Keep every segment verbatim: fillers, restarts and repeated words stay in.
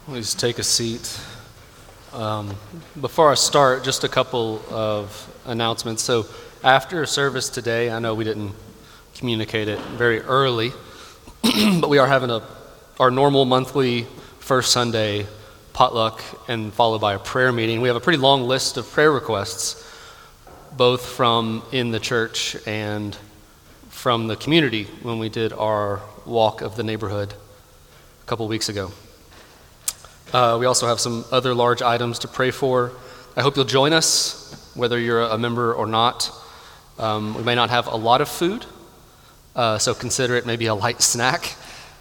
Please take a seat. Um, before I start, just a couple of announcements. So after service today, I know we didn't communicate it very early, but we are having a our normal monthly first Sunday potluck and followed by a prayer meeting. We have a pretty long list of prayer requests, both from in the church and from the community when we did our walk of the neighborhood a couple weeks ago. Uh, we also have some other large items to pray for. I hope you'll join us, whether you're a member or not. Um, we may not have a lot of food, uh, so consider it maybe a light snack.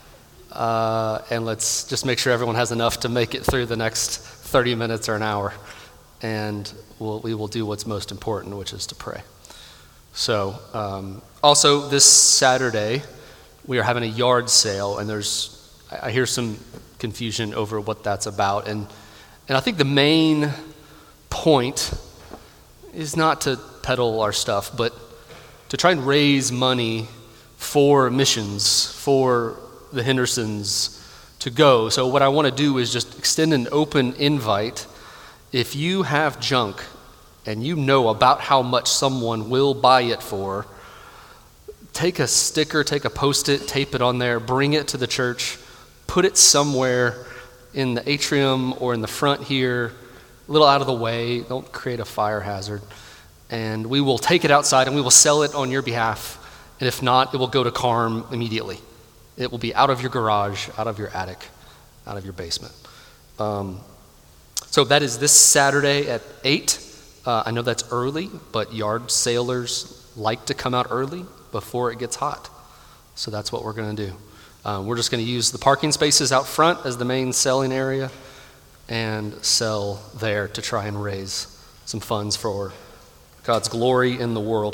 Uh, and let's just make sure everyone has enough to make it through the next thirty minutes or an hour. And we'll, we will do what's most important, which is to pray. So, um, also this Saturday, we are having a yard sale, and there's, I hear some confusion over what that's about. And and I think the main point is not to peddle our stuff, but to try and raise money for missions, for the Hendersons to go. So what I want to do is just extend an open invite. If you have junk and you know about how much someone will buy it for, take a sticker, take a Post-it, tape it on there, bring it to the church, put it somewhere in the atrium or in the front here, a little out of the way. Don't create a fire hazard. And we will take it outside and we will sell it on your behalf. And if not, it will go to Carm immediately. It will be out of your garage, out of your attic, out of your basement. Um, so that is this Saturday at eight. Uh, I know that's early, but yard sailors like to come out early before it gets hot. So that's what we're going to do. Um, we're just going to use the parking spaces out front as the main selling area and sell there to try and raise some funds for God's glory in the world.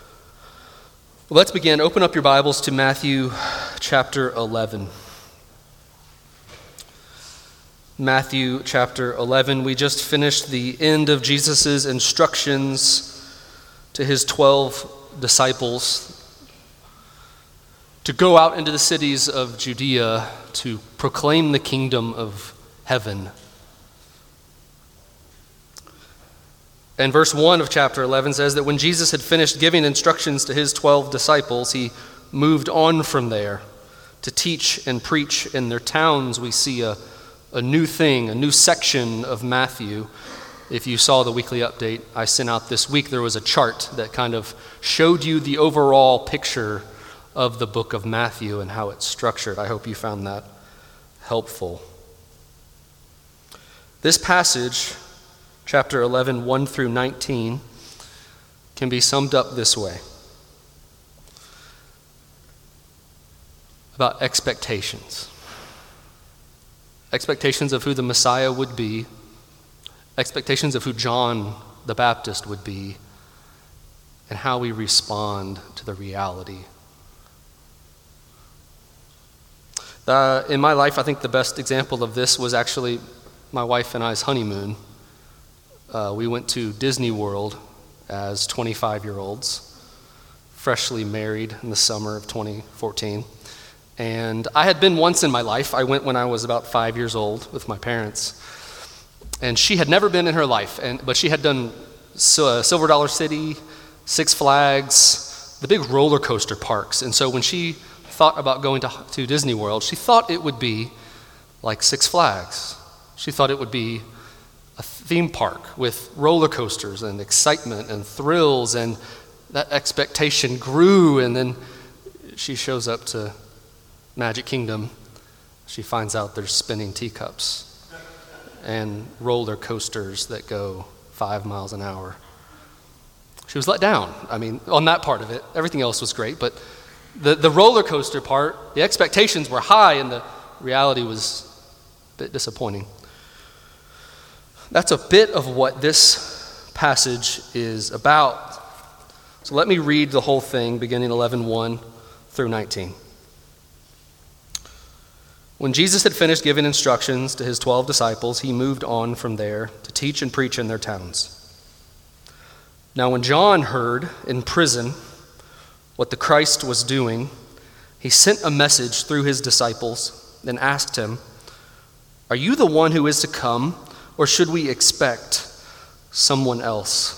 Well, let's begin. Open up your Bibles to Matthew chapter eleven. Matthew chapter eleven. We just finished the end of Jesus' instructions to his twelve disciples to go out into the cities of Judea to proclaim the kingdom of heaven. And verse one of chapter eleven says that when Jesus had finished giving instructions to his twelve disciples, he moved on from there to teach and preach in their towns. We see a, a new thing, a new section of Matthew. If you saw the weekly update I sent out this week, there was a chart that kind of showed you the overall picture of the book of Matthew and how it's structured. I hope you found that helpful. This passage, chapter eleven, one through nineteen, can be summed up this way. About expectations. Expectations of who the Messiah would be, expectations of who John the Baptist would be, and how we respond to the reality. Uh, in my life, I think the best example of this was actually my wife and I's honeymoon. Uh, we went to Disney World as twenty-five-year-olds, freshly married in the summer of twenty fourteen. And I had been once in my life. I went when I was about five years old with my parents. And she had never been in her life, and but she had done uh, Silver Dollar City, Six Flags, the big roller coaster parks. And so when she thought about going to, to Disney World, she thought it would be like Six Flags. She thought it would be a theme park with roller coasters and excitement and thrills, and that expectation grew. And then she shows up to Magic Kingdom. She finds out there's spinning teacups and roller coasters that go five miles an hour. She was let down. I mean, on that part of it. Everything else was great, but The the roller coaster part, the expectations were high and the reality was a bit disappointing. That's a bit of what this passage is about. So let me read the whole thing, beginning eleven one through nineteen. When Jesus had finished giving instructions to his twelve disciples, he moved on from there to teach and preach in their towns. Now when John heard in prison what the Christ was doing, he sent a message through his disciples and asked him, Are you the one who is to come, or should we expect someone else?"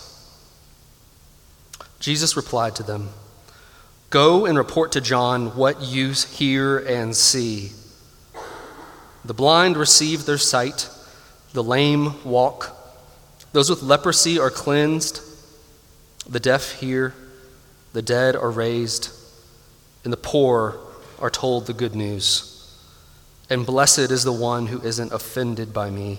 Jesus replied to them, "Go and report to John what you hear and see. The blind receive their sight, the lame walk, those with leprosy are cleansed, the deaf hear, the dead are raised, and the poor are told the good news. And blessed is the one who isn't offended by me."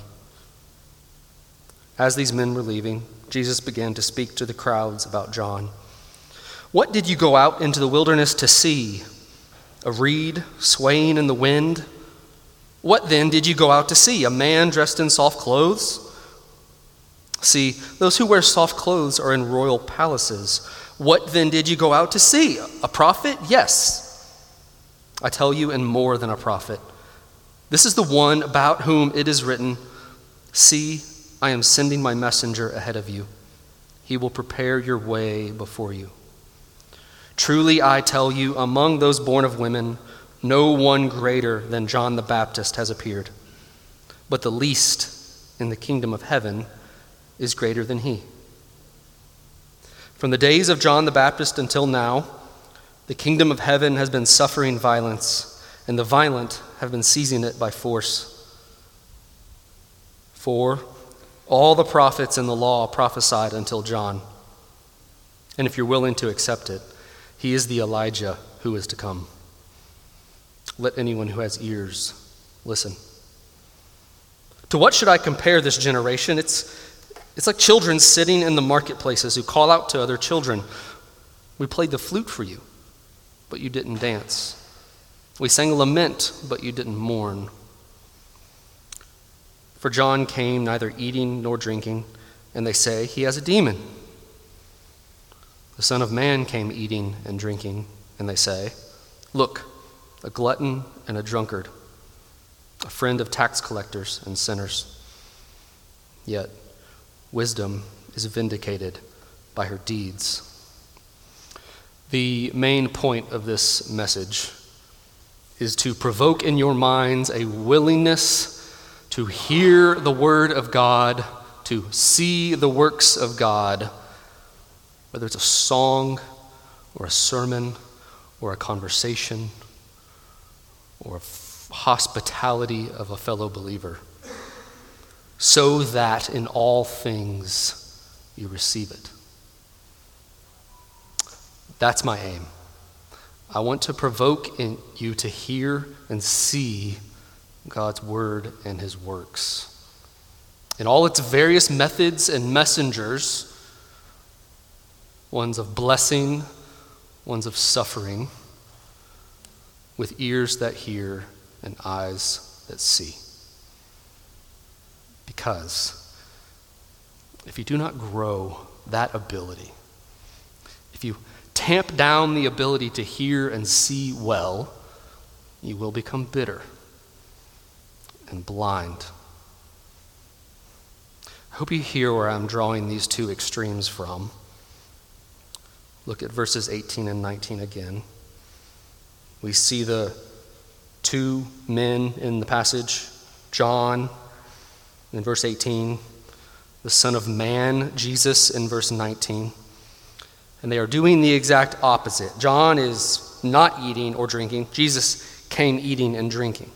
As these men were leaving, Jesus began to speak to the crowds about John. "What did you go out into the wilderness to see? A reed swaying in the wind? What then did you go out to see? A man dressed in soft clothes? See, those who wear soft clothes are in royal palaces. What then did you go out to see? A prophet? Yes, I tell you, and more than a prophet. This is the one about whom it is written, 'See, I am sending my messenger ahead of you. He will prepare your way before you.' Truly, I tell you, among those born of women, no one greater than John the Baptist has appeared. But the least in the kingdom of heaven is greater than he. From the days of John the Baptist until now, the kingdom of heaven has been suffering violence, and the violent have been seizing it by force. For all the prophets in the law prophesied until John. And if you're willing to accept it, he is the Elijah who is to come. Let anyone who has ears listen. To what should I compare this generation? It's, it's like children sitting in the marketplaces who call out to other children, 'We played the flute for you, but you didn't dance. We sang a lament, but you didn't mourn.' For John came neither eating nor drinking, and they say he has a demon. The Son of Man came eating and drinking, and they say, 'Look, a glutton and a drunkard, a friend of tax collectors and sinners.' Yet wisdom is vindicated by her deeds." The main point of this message is to provoke in your minds a willingness to hear the word of God, to see the works of God, whether it's a song or a sermon or a conversation or a hospitality of a fellow believer, so that in all things you receive it. That's my aim. I want to provoke in you to hear and see God's word and his works in all its various methods and messengers, ones of blessing, ones of suffering, with ears that hear and eyes that see. Because if you do not grow that ability, if you tamp down the ability to hear and see well, you will become bitter and blind. I hope you hear where I'm drawing these two extremes from. Look at verses eighteen and nineteen again. We see the two men in the passage, John in verse eighteen, the Son of Man, Jesus, in verse nineteen. And they are doing the exact opposite. John is not eating or drinking. Jesus came eating and drinking.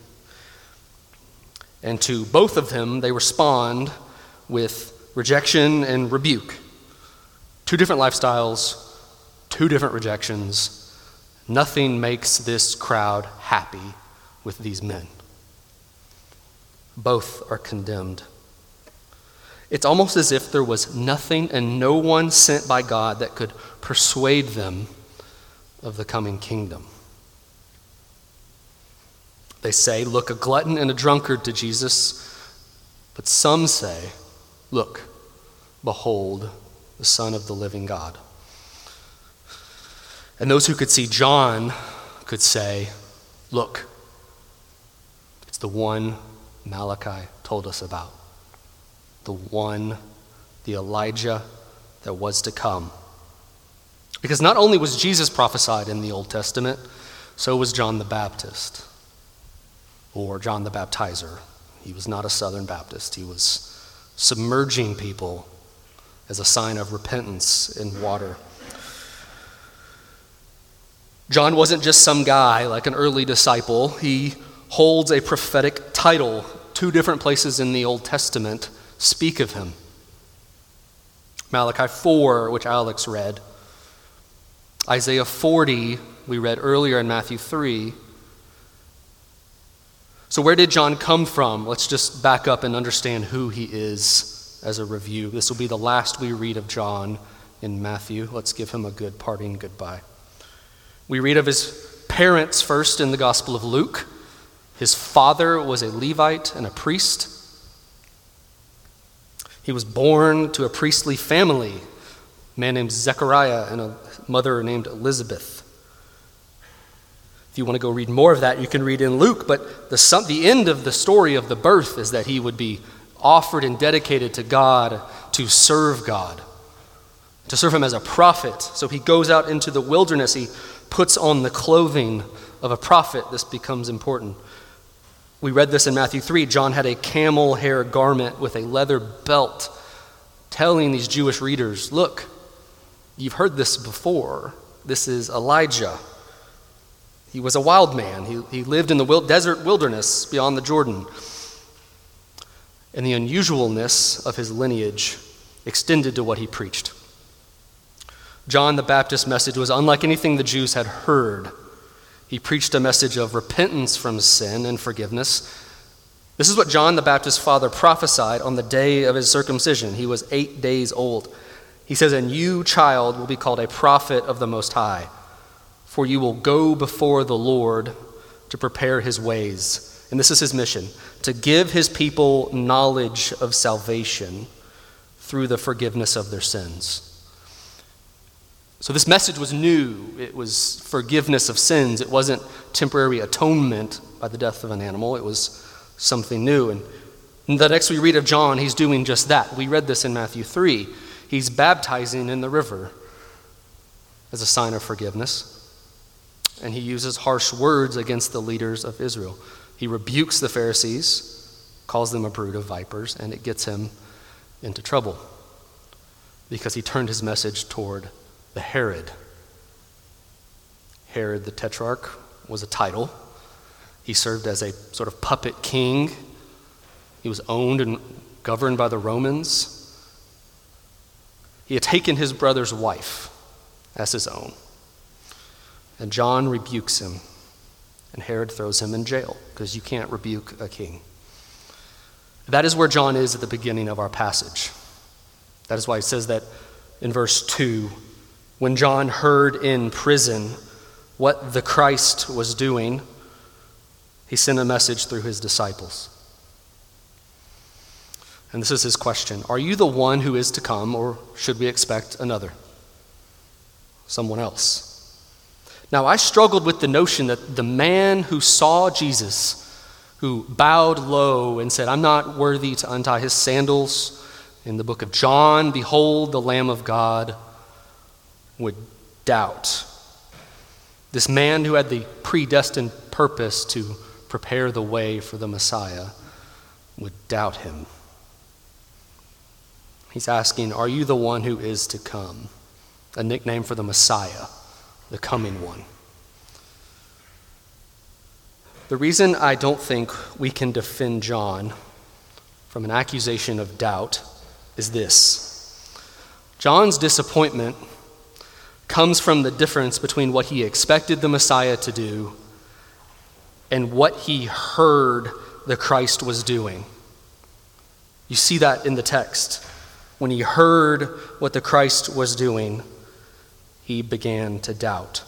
And to both of them, they respond with rejection and rebuke. Two different lifestyles, two different rejections. Nothing makes this crowd happy with these men. Both are condemned. It's almost as if there was nothing and no one sent by God that could persuade them of the coming kingdom. They say, "Look, a glutton and a drunkard," to Jesus. But some say, "Look, behold, the Son of the living God." And those who could see John could say, "Look, it's the one Malachi told us about. The one, the Elijah that was to come." Because not only was Jesus prophesied in the Old Testament, so was John the Baptist, or John the Baptizer, He was not a Southern Baptist. He was submerging people as a sign of repentance in water. John wasn't just some guy like an early disciple. He holds a prophetic title. Two different places in the Old Testament speak of him. Malachi four, which Alex read. Isaiah forty, we read earlier in Matthew three. So where did John come from? Let's just back up and understand who he is as a review. This will be the last we read of John in Matthew. Let's give him a good parting goodbye. We read of his parents first in the Gospel of Luke. His father was a Levite and a priest. He was born to a priestly family, a man named Zechariah and a mother named Elizabeth. If you want to go read more of that, you can read in Luke, but the, the end of the story of the birth is that he would be offered and dedicated to God to serve God, to serve him as a prophet. So he goes out into the wilderness. He puts on the clothing of a prophet. This becomes important. We read this in Matthew three. John had a camel hair garment with a leather belt, telling these Jewish readers, look, you've heard this before. This is Elijah. He was a wild man. He, he lived in the wild, desert wilderness beyond the Jordan. And the unusualness of his lineage extended to what he preached. John the Baptist's message was unlike anything the Jews had heard. He preached a message of repentance from sin and forgiveness. This is what John the Baptist's father prophesied on the day of his circumcision. He was eight days old. He says, and you, child, will be called a prophet of the Most High, for you will go before the Lord to prepare his ways. And this is his mission, to give his people knowledge of salvation through the forgiveness of their sins. So this message was new. It was forgiveness of sins. It wasn't temporary atonement by the death of an animal. It was something new. And the next we read of John, he's doing just that. We read this in Matthew three. He's baptizing in the river as a sign of forgiveness. And he uses harsh words against the leaders of Israel. He rebukes the Pharisees, calls them a brood of vipers, and it gets him into trouble because he turned his message toward the Herod. Herod the Tetrarch was a title. He served as a sort of puppet king. He was owned and governed by the Romans. He had taken his brother's wife as his own. And John rebukes him, and Herod throws him in jail because you can't rebuke a king. That is where John is at the beginning of our passage. That is why it says that in verse two, when John heard in prison what the Christ was doing, he sent a message through his disciples. And this is his question. Are you the one who is to come, or should we expect another? Someone else. Now, I struggled with the notion that the man who saw Jesus, who bowed low and said, I'm not worthy to untie his sandals, in the book of John, behold the Lamb of God, would doubt. This man who had the predestined purpose to prepare the way for the Messiah would doubt him. He's asking, are you the one who is to come? A nickname for the Messiah, the coming one. The reason I don't think we can defend John from an accusation of doubt is this. John's disappointment comes from the difference between what he expected the Messiah to do and what he heard the Christ was doing. You see that in the text. When he heard what the Christ was doing, he began to doubt.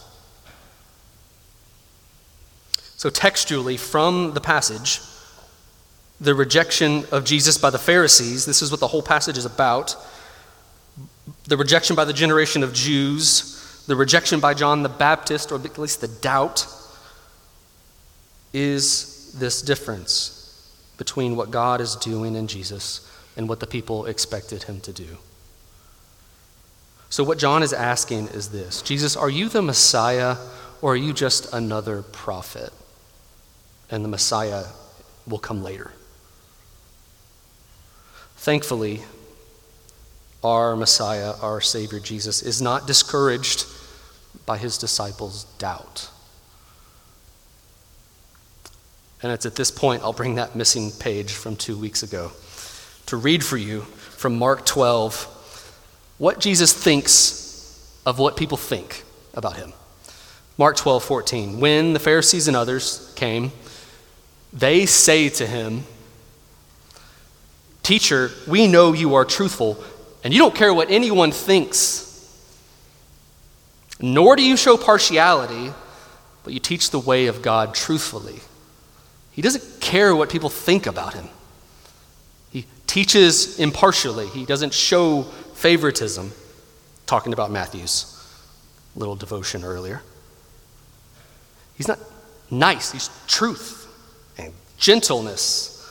So textually, from the passage, the rejection of Jesus by the Pharisees, this is what the whole passage is about. The rejection by the generation of Jews, the rejection by John the Baptist, or at least the doubt, is this difference between what God is doing in Jesus and what the people expected him to do. So what John is asking is this: Jesus, are you the Messiah, or are you just another prophet? And the Messiah will come later. Thankfully, our Messiah, our Savior Jesus, is not discouraged by his disciples' doubt. And it's at this point I'll bring that missing page from two weeks ago to read for you from Mark twelve what Jesus thinks of what people think about him. Mark twelve fourteen. When the Pharisees and others came, they say to him, "Teacher, we know you are truthful, and you don't care what anyone thinks. Nor do you show partiality, but you teach the way of God truthfully." He doesn't care what people think about him. He teaches impartially. He doesn't show favoritism. Talking about Matthew's little devotion earlier. He's not nice. He's truth and gentleness.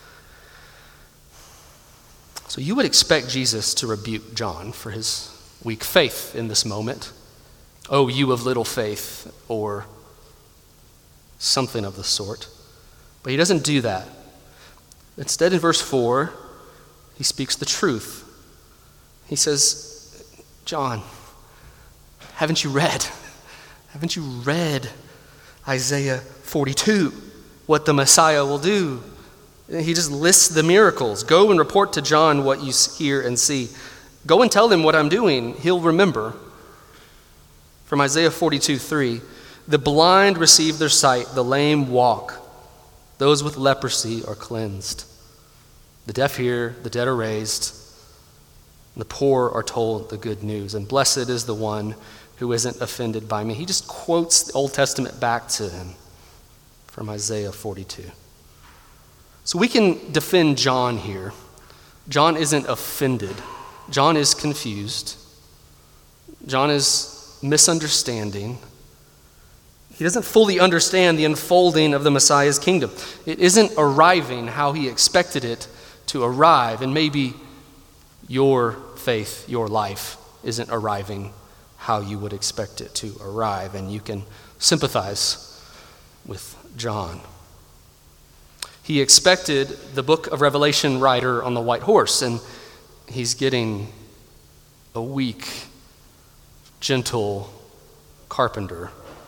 So you would expect Jesus to rebuke John for his weak faith in this moment. "Oh, you of little faith," or something of the sort. But he doesn't do that. Instead, in verse four, he speaks the truth. He says, "John, haven't you read? Haven't you read Isaiah forty-two, what the Messiah will do?" He just lists the miracles. "Go and report to John what you hear and see. Go and tell him what I'm doing. He'll remember." From Isaiah forty-two three, "The blind receive their sight, the lame walk. Those with leprosy are cleansed. The deaf hear, the dead are raised, and the poor are told the good news. And blessed is the one who isn't offended by me." He just quotes the Old Testament back to him from Isaiah forty-two. So we can defend John here. John isn't offended. John is confused. John is misunderstanding. He doesn't fully understand the unfolding of the Messiah's kingdom. It isn't arriving how he expected it to arrive. And maybe your faith, your life, isn't arriving how you would expect it to arrive. And you can sympathize with John. He expected the book of Revelation rider on the white horse, and he's getting a weak, gentle carpenter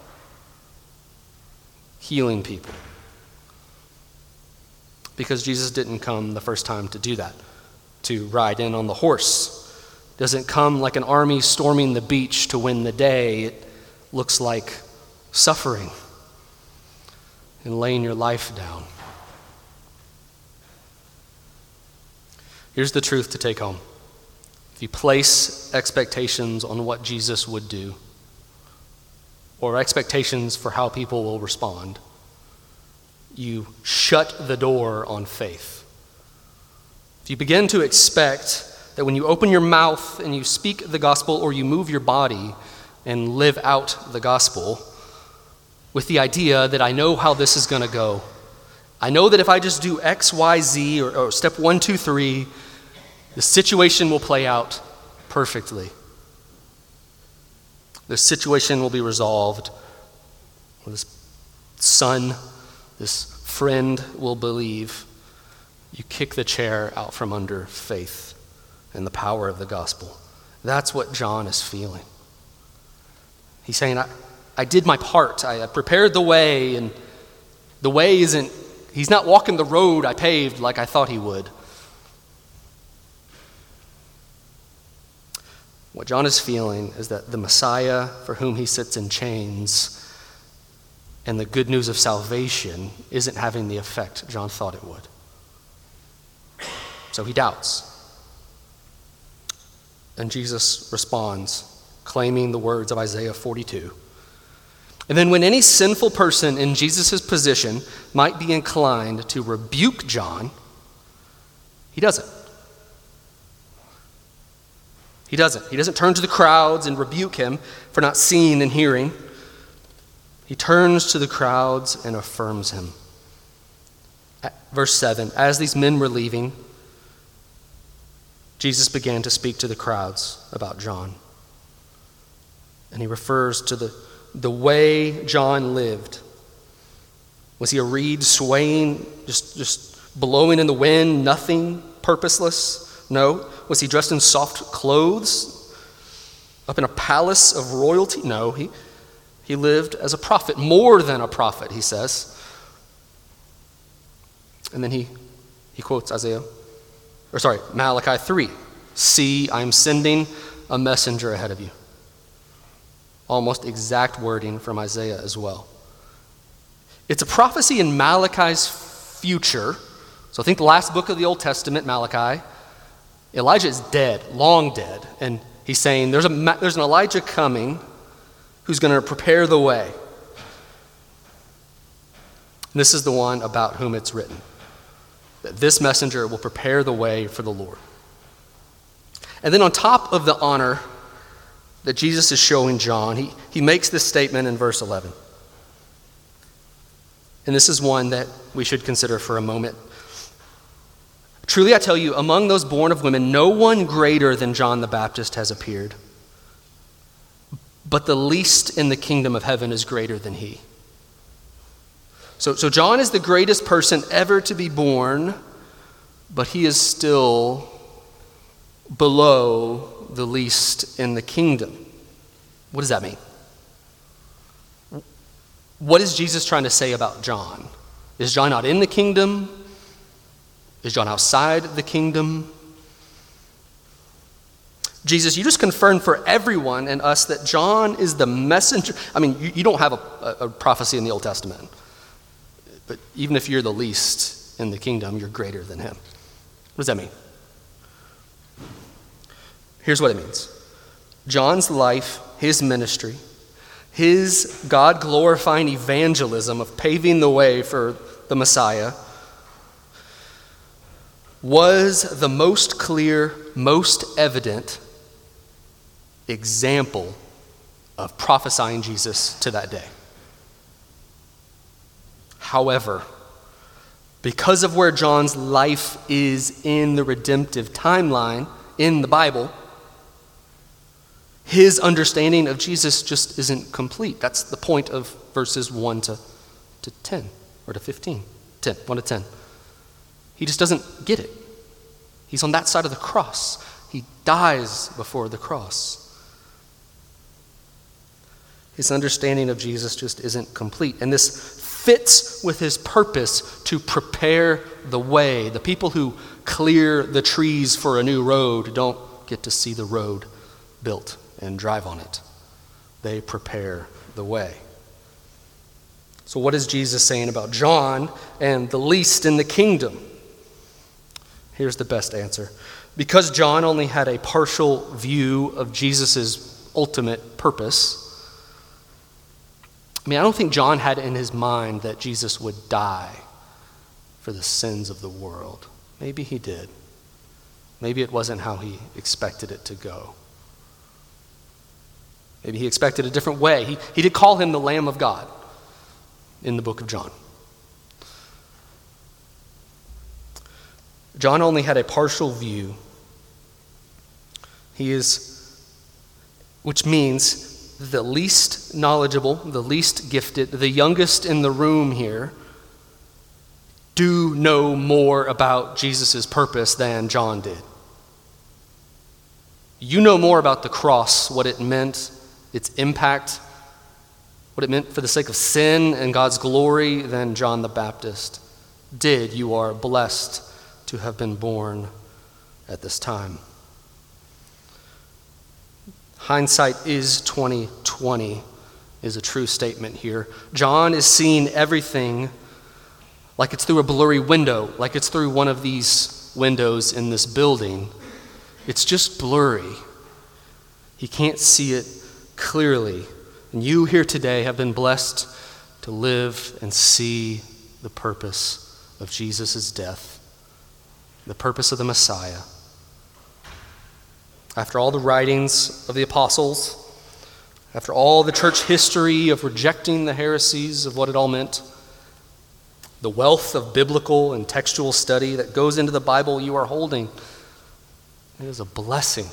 healing people. Because Jesus didn't come the first time to do that, to ride in on the horse. Doesn't come like an army storming the beach to win the day. It looks like suffering and laying your life down. Here's the truth to take home. If you place expectations on what Jesus would do, or expectations for how people will respond, you shut the door on faith. If you begin to expect that when you open your mouth and you speak the gospel, or you move your body and live out the gospel with the idea that I know how this is going to go. I know that if I just do X, Y, Z, or, or step one, two, three, the situation will play out perfectly. The situation will be resolved. This son, this friend will believe. You kick the chair out from under faith and the power of the gospel. That's what John is feeling. He's saying, I, I did my part. I, I prepared the way, and the way isn't, he's not walking the road I paved like I thought he would. What John is feeling is that the Messiah for whom he sits in chains and the good news of salvation isn't having the effect John thought it would. So he doubts. And Jesus responds, claiming the words of Isaiah forty-two. And then when any sinful person in Jesus' position might be inclined to rebuke John, he doesn't. He doesn't. He doesn't turn to the crowds and rebuke him for not seeing and hearing. He turns to the crowds and affirms him. Verse seven, as these men were leaving, Jesus began to speak to the crowds about John. And he refers to the, the way John lived. Was he a reed swaying, just, just blowing in the wind, nothing purposeless? No. Was he dressed in soft clothes, up in a palace of royalty? No, he, he lived as a prophet, more than a prophet, he says. And then he, he quotes Isaiah, or sorry, Malachi three. See, I'm sending a messenger ahead of you. Almost exact wording from Isaiah as well. It's a prophecy in Malachi's future. So think the last book of the Old Testament, Malachi. Elijah is dead, long dead. And he's saying there's, a, there's an Elijah coming who's going to prepare the way. This is the one about whom it's written, that this messenger will prepare the way for the Lord. And then on top of the honor that Jesus is showing John, he, he makes this statement in verse eleven. And this is one that we should consider for a moment. Truly I tell you, among those born of women, no one greater than John the Baptist has appeared. But the least in the kingdom of heaven is greater than he. So, so John is the greatest person ever to be born, but he is still below the least in the kingdom. What does that mean? What is Jesus trying to say about John? Is John not in the kingdom? Is John outside the kingdom? Jesus, you just confirmed for everyone and us that John is the messenger. I mean, you, you don't have a, a, a prophecy in the Old Testament. But even if you're the least in the kingdom, you're greater than him. What does that mean? Here's what it means. John's life, his ministry, his God-glorifying evangelism of paving the way for the Messiah was the most clear, most evident example of prophesying Jesus to that day. However, because of where John's life is in the redemptive timeline in the Bible, his understanding of Jesus just isn't complete. That's the point of verses one to, to ten, or to fifteen. ten, one to ten. He just doesn't get it. He's on that side of the cross. He dies before the cross. His understanding of Jesus just isn't complete. And this fits with his purpose to prepare the way. The people who clear the trees for a new road don't get to see the road built and drive on it. They prepare the way. So what is Jesus saying about John and the least in the kingdom? Here's the best answer. Because John only had a partial view of Jesus' ultimate purpose, I mean, I don't think John had in his mind that Jesus would die for the sins of the world. Maybe he did. Maybe it wasn't how he expected it to go. Maybe he expected a different way. He, he did call him the Lamb of God in the book of John. John only had a partial view. He is, which means the least knowledgeable, the least gifted, the youngest in the room here, do know more about Jesus' purpose than John did. You know more about the cross, what it meant, its impact, what it meant for the sake of sin and God's glory than John the Baptist did. You are blessed to have been born at this time. Hindsight is twenty twenty is a true statement here. John is seeing everything like it's through a blurry window, like it's through one of these windows in this building. It's just blurry. He can't see it clearly. And you here today have been blessed to live and see the purpose of Jesus' death, the purpose of the Messiah. After all the writings of the apostles, after all the church history of rejecting the heresies of what it all meant, the wealth of biblical and textual study that goes into the Bible you are holding, it is a blessing.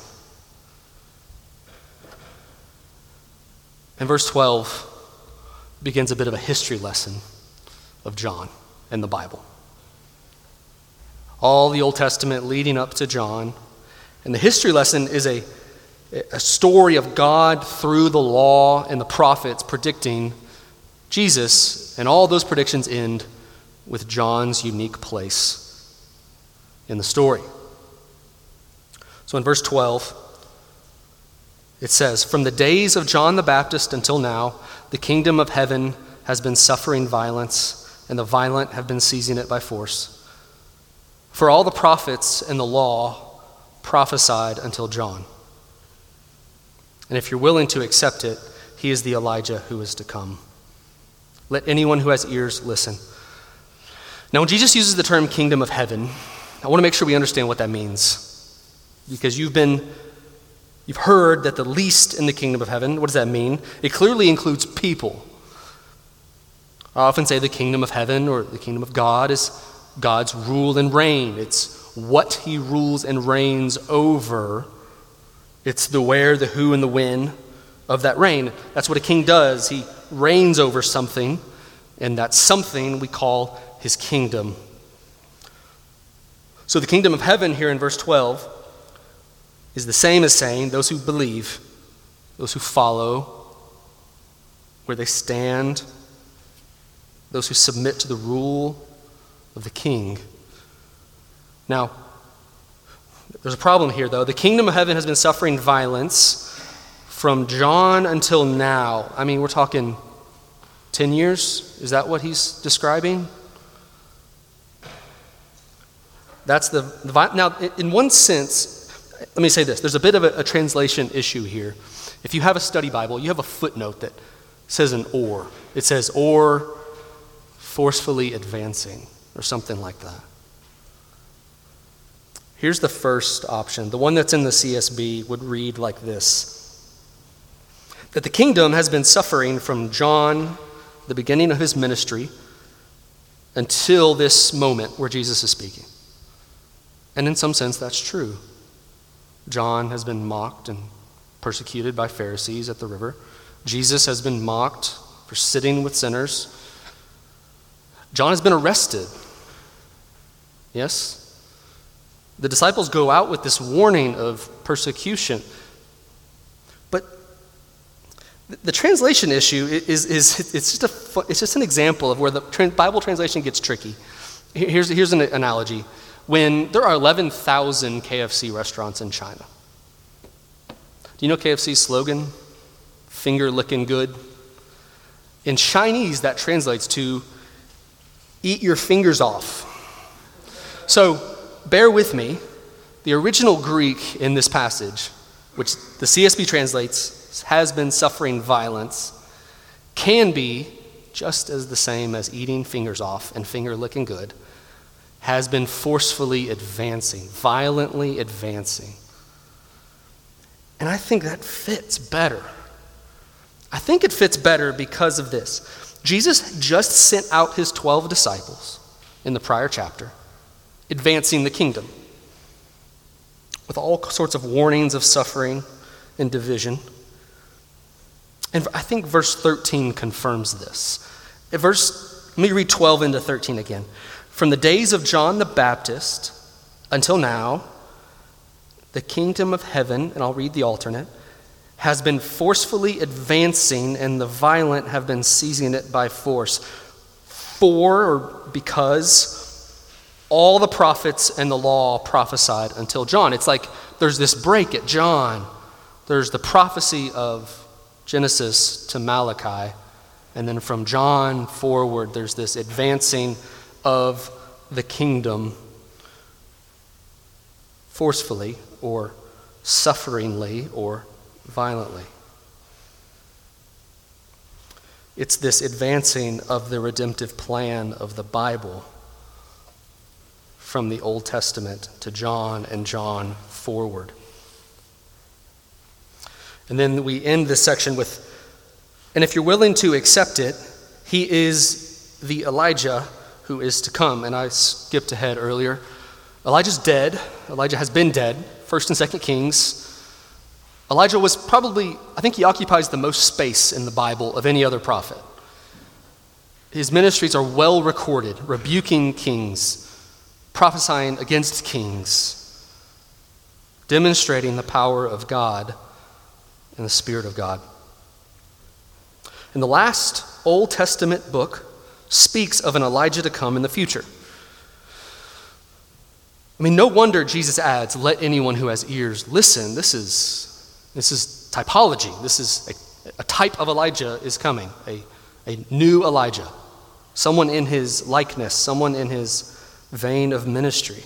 And verse twelve begins a bit of a history lesson of John and the Bible. all the Old Testament leading up to John. And the history lesson is a, a story of God through the law and the prophets predicting Jesus, and all those predictions end with John's unique place in the story. So in verse twelve, it says, "From the days of John the Baptist until now, the kingdom of heaven has been suffering violence, and the violent have been seizing it by force. For all the prophets and the law prophesied until John. And if you're willing to accept it, he is the Elijah who is to come. Let anyone who has ears listen." Now, when Jesus uses the term kingdom of heaven, I want to make sure we understand what that means. Because you've been, you've heard that the least in the kingdom of heaven, what does that mean? It clearly includes people. I often say the kingdom of heaven or the kingdom of God is God's rule and reign. It's what he rules and reigns over. It's the where, the who, and the when of that reign. That's what a king does. He reigns over something, and that something we call his kingdom. So the kingdom of heaven here in verse twelve is the same as saying those who believe, those who follow, where they stand, those who submit to the rule of the king. Now, there's a problem here, though. The kingdom of heaven has been suffering violence from John until now. I mean, we're talking ten years? Is that what he's describing? That's the, the now, in one sense, let me say this. There's a bit of a, a translation issue here. If you have a study Bible, you have a footnote that says an or. It says, or forcefully advancing, or something like that. Here's the first option. The one that's in the C S B would read like this: that the kingdom has been suffering from John, the beginning of his ministry, until this moment where Jesus is speaking. And in some sense, that's true. John has been mocked and persecuted by Pharisees at the river. Jesus has been mocked for sitting with sinners. John has been arrested. Yes? The disciples go out with this warning of persecution. But the translation issue is, is it's, just a, it's just an example of where the Bible translation gets tricky. Here's, here's an analogy. When there are eleven thousand K F C restaurants in China, do you know K F C's slogan? Finger licking good. In Chinese, that translates to eat your fingers off. So, bear with me. The original Greek in this passage, which the C S B translates, has been suffering violence, can be just as the same as eating fingers off and finger licking good, has been forcefully advancing, violently advancing. And I think that fits better. I think it fits better because of this. Jesus just sent out his twelve disciples in the prior chapter, advancing the kingdom, with all sorts of warnings of suffering and division. And I think verse thirteen confirms this. Verse, let me read twelve into thirteen again. "From the days of John the Baptist until now, the kingdom of heaven," and I'll read the alternate, "has been forcefully advancing, and the violent have been seizing it by force. For," or because, "all the prophets and the law prophesied until John." It's like there's this break at John. There's the prophecy of Genesis to Malachi, and then from John forward, there's this advancing of the kingdom forcefully or sufferingly or violently. It's this advancing of the redemptive plan of the Bible from the Old Testament to John and John forward. And then we end this section with, "And if you're willing to accept it, he is the Elijah who is to come." And I skipped ahead earlier. Elijah's dead. Elijah has been dead. First and Second Kings. Elijah was probably, I think he occupies the most space in the Bible of any other prophet. His ministries are well recorded, rebuking kings, prophesying against kings, demonstrating the power of God and the Spirit of God. And the last Old Testament book speaks of an Elijah to come in the future. I mean, no wonder Jesus adds, "Let anyone who has ears listen." This is this is typology. This is a, a type of Elijah is coming, a, a new Elijah, someone in his likeness, someone in his vein of ministry.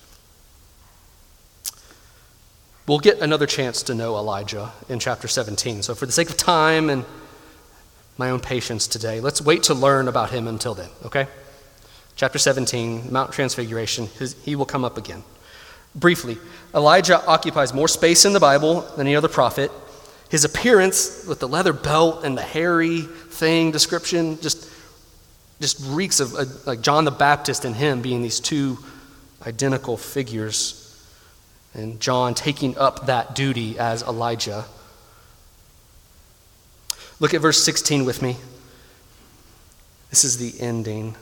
We'll get another chance to know Elijah in chapter seventeen. So for the sake of time and my own patience today, let's wait to learn about him until then, okay? Chapter seventeen, Mount Transfiguration, his, he will come up again. Briefly, Elijah occupies more space in the Bible than any other prophet. His appearance with the leather belt and the hairy thing description just, just reeks of uh, like John the Baptist and him being these two identical figures, and John taking up that duty as Elijah. Look at verse sixteen with me. This is the ending.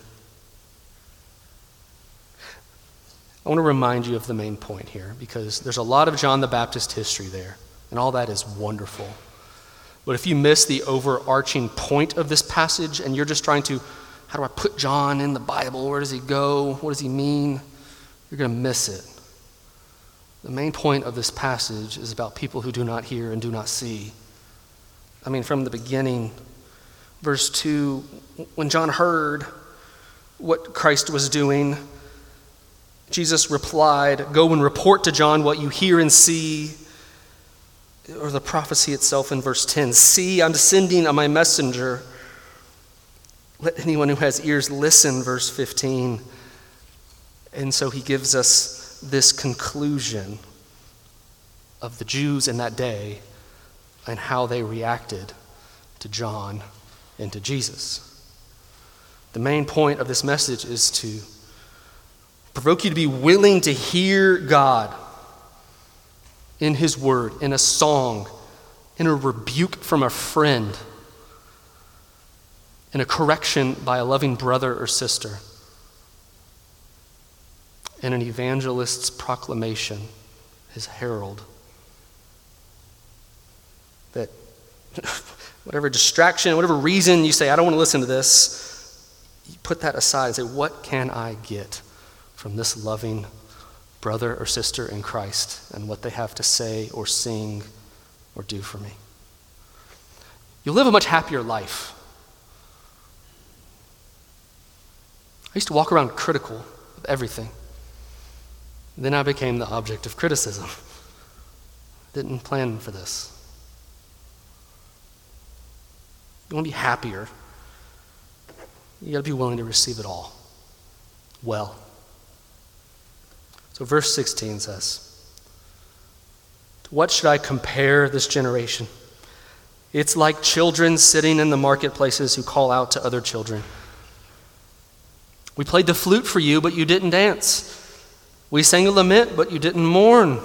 I want to remind you of the main point here, because there's a lot of John the Baptist history there, and all that is wonderful. But if you miss the overarching point of this passage and you're just trying to, how do I put John in the Bible? Where does he go? What does he mean? You're going to miss it. The main point of this passage is about people who do not hear and do not see. I mean, from the beginning, verse two, when John heard what Christ was doing, Jesus replied, "Go and report to John what you hear and see." Or the prophecy itself in verse ten, "See, I'm descending on my messenger. Let anyone who has ears listen," verse fifteen. And so he gives us this conclusion of the Jews in that day and how they reacted to John and to Jesus. The main point of this message is to provoke you to be willing to hear God in his word, in a song, in a rebuke from a friend, in a correction by a loving brother or sister, in an evangelist's proclamation, his herald. That whatever distraction, whatever reason you say, "I don't want to listen to this," you put that aside and say, "What can I get from this loving brother or sister in Christ and what they have to say or sing or do for me?" You'll live a much happier life. I used to walk around critical of everything. Then I became the object of criticism. Didn't plan for this. You want to be happier, you got to be willing to receive it all well. So verse sixteen says, "To what should I compare this generation? It's like children sitting in the marketplaces who call out to other children. We played the flute for you, but you didn't dance. We sang a lament, but you didn't mourn.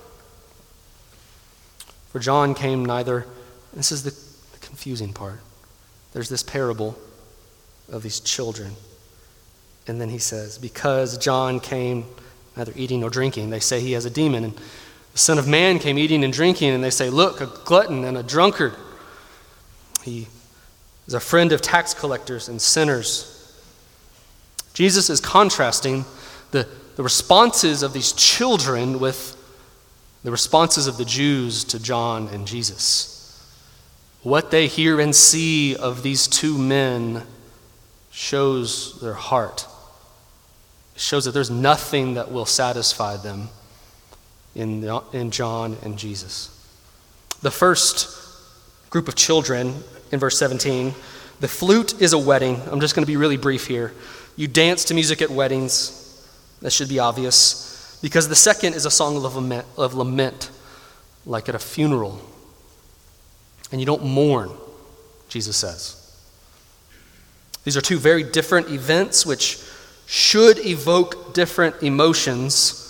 For John came neither," this is the, the confusing part. There's this parable of these children. And then he says, "Because John came neither eating nor drinking, they say he has a demon. And the Son of Man came eating and drinking, and they say, look, a glutton and a drunkard. He is a friend of tax collectors and sinners." Jesus is contrasting the, the responses of these children with the responses of the Jews to John and Jesus. What they hear and see of these two men shows their heart. It shows that there's nothing that will satisfy them in, the, in John and Jesus. The first group of children in verse seventeen, the flute is a wedding. I'm just going to be really brief here. You dance to music at weddings. That should be obvious. Because the second is a song of lament, of lament, like at a funeral. And you don't mourn, Jesus says. These are two very different events which should evoke different emotions.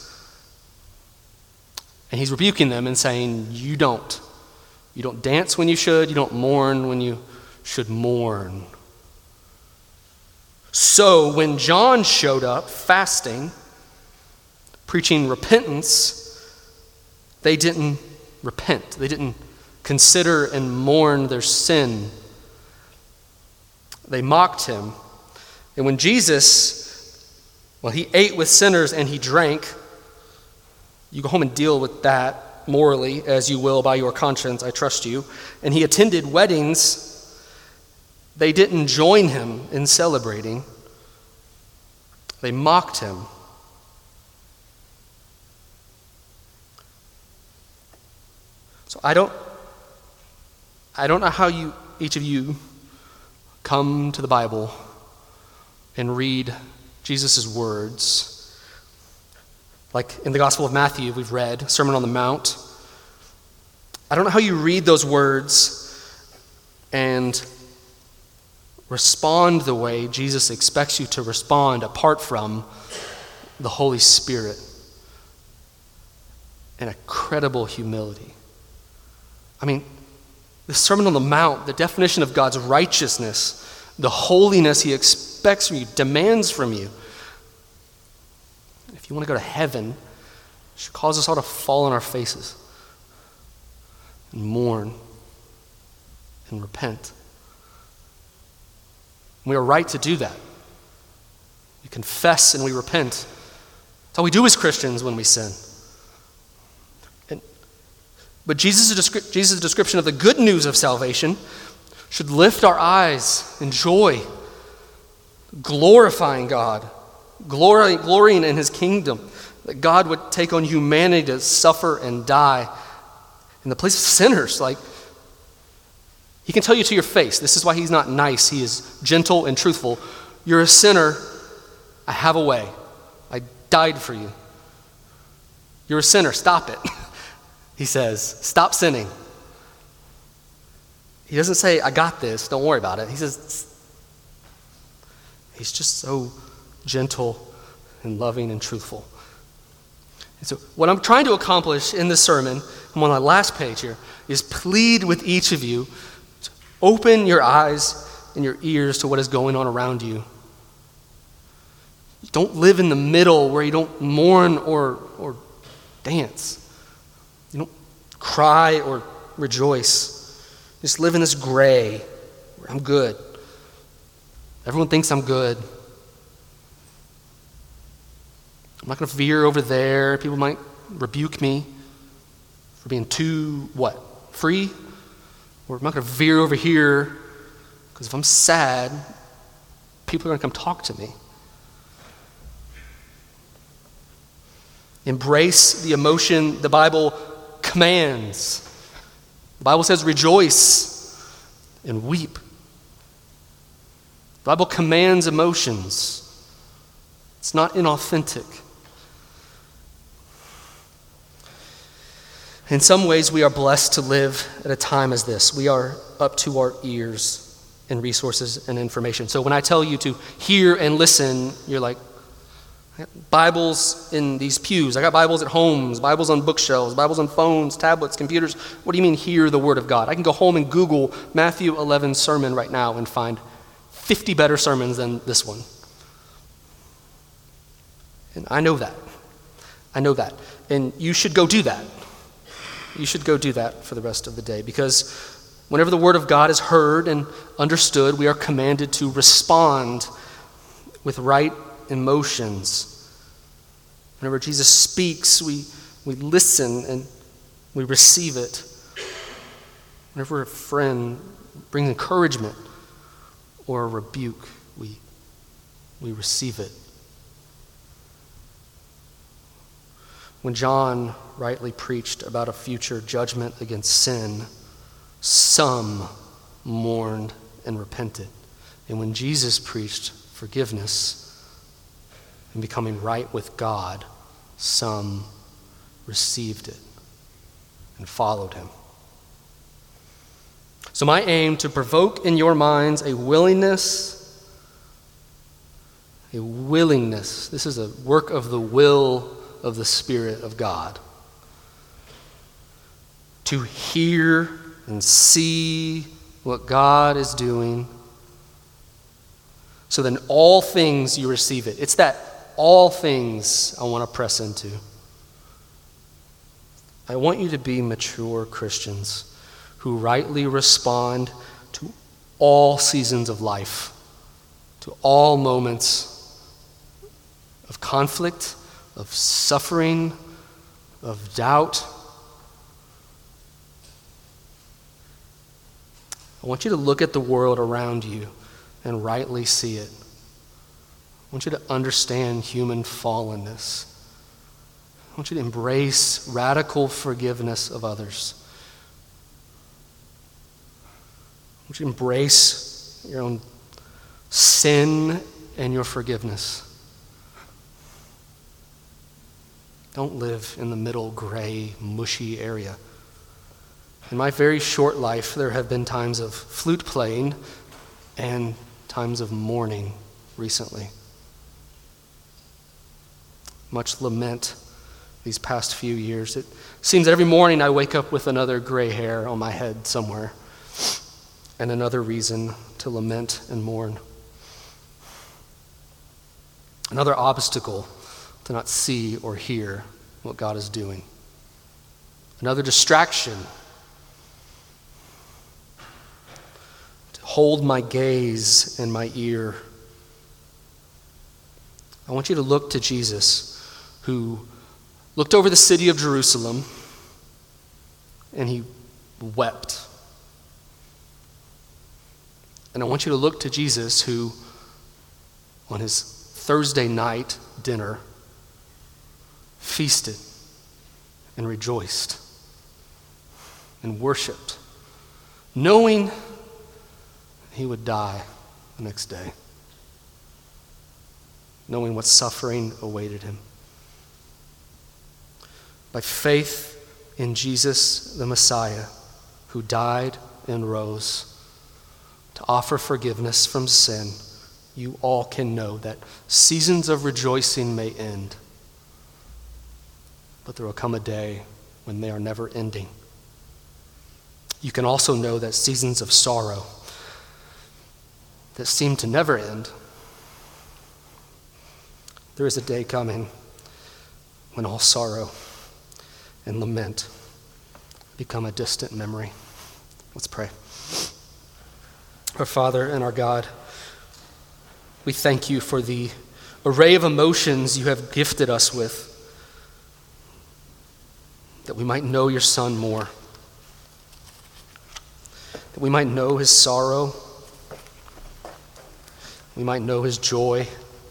And he's rebuking them and saying, you don't. You don't dance when you should. You don't mourn when you should mourn. So when John showed up fasting, preaching repentance, they didn't repent. They didn't consider and mourn their sin. They mocked him. And when Jesus, well, he ate with sinners and he drank, you go home and deal with that morally as you will by your conscience, I trust you. And he attended weddings. They didn't join him in celebrating. They mocked him. So I don't I don't know how you each of you come to the Bible and read Jesus' words. Like in the Gospel of Matthew, we've read Sermon on the Mount. I don't know how you read those words and respond the way Jesus expects you to respond apart from the Holy Spirit and a credible humility. I mean, the Sermon on the Mount, the definition of God's righteousness, the holiness he expects from you, demands from you. If you want to go to heaven, it should cause us all to fall on our faces and mourn and repent. We are right to do that. We confess and we repent. That's all we do as Christians when we sin. And, but Jesus' descri- Jesus' description of the good news of salvation should lift our eyes in joy, glorifying God, glory, glorying in his kingdom, that God would take on humanity to suffer and die in the place of sinners. Like, he can tell you to your face, this is why he's not nice, he is gentle and truthful. You're a sinner, I have a way. I died for you. You're a sinner, stop it. He says, stop sinning. He doesn't say, I got this, don't worry about it. He says, he's just so gentle and loving and truthful. And so what I'm trying to accomplish in this sermon, I'm on my last page here, is plead with each of you to open your eyes and your ears to what is going on around you. Don't live in the middle where you don't mourn or, or dance. You don't cry or rejoice. Just live in this gray where I'm good. Everyone thinks I'm good. I'm not going to veer over there. People might rebuke me for being too, what, free? Or I'm not going to veer over here because if I'm sad, people are going to come talk to me. Embrace the emotion the Bible commands. The Bible says rejoice and weep. The Bible commands emotions. It's not inauthentic. In some ways, we are blessed to live at a time as this. We are up to our ears in resources and information. So when I tell you to hear and listen, you're like, I got Bibles in these pews. I got Bibles at homes, Bibles on bookshelves, Bibles on phones, tablets, computers. What do you mean hear the Word of God? I can go home and Google Matthew eleven sermon right now and find fifty better sermons than this one. And I know that. I know that. And you should go do that. You should go do that for the rest of the day, because whenever the Word of God is heard and understood, we are commanded to respond with right emotions. Whenever Jesus speaks, we, we listen and we receive it. Whenever a friend brings encouragement or a rebuke, we, we receive it. When John rightly preached about a future judgment against sin, some mourned and repented. And when Jesus preached forgiveness and becoming right with God, some received it and followed him. So my aim to provoke in your minds a willingness, a willingness, this is a work of the will of the Spirit of God, to hear and see what God is doing, so that in all things you receive it. It's that all things I want to press into. I want you to be mature Christians who rightly respond to all seasons of life, to all moments of conflict, of suffering, of doubt. I want you to look at the world around you and rightly see it. I want you to understand human fallenness. I want you to embrace radical forgiveness of others. I want you to embrace your own sin and your forgiveness. Don't live in the middle gray, mushy area. In my very short life, there have been times of flute playing and times of mourning recently. Much lament these past few years. It seems that every morning I wake up with another gray hair on my head somewhere and another reason to lament and mourn. Another obstacle to not see or hear what God is doing. Another distraction to hold my gaze and my ear. I want you to look to Jesus, who looked over the city of Jerusalem and he wept. And I want you to look to Jesus, who on his Thursday night dinner feasted and rejoiced and worshiped, knowing he would die the next day, knowing what suffering awaited him. By faith in Jesus, the Messiah, who died and rose to offer forgiveness from sin, you all can know that seasons of rejoicing may end, but there will come a day when they are never ending. You can also know that seasons of sorrow that seem to never end, there is a day coming when all sorrow and lament become a distant memory. Let's pray. Our Father and our God, we thank you for the array of emotions you have gifted us with, that we might know your Son more, that we might know his sorrow, we might know his joy,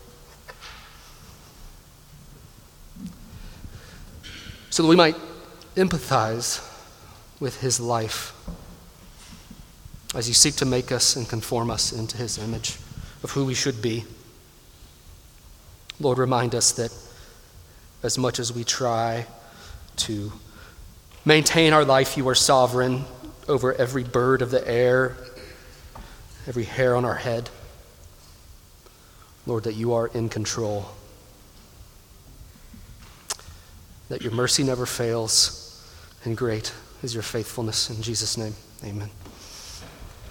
so that we might empathize with his life as you seek to make us and conform us into his image of who we should be. Lord, remind us that as much as we try to maintain our life, you are sovereign over every bird of the air, every hair on our head. Lord, that you are in control, that your mercy never fails, and great is your faithfulness. In Jesus' name, amen.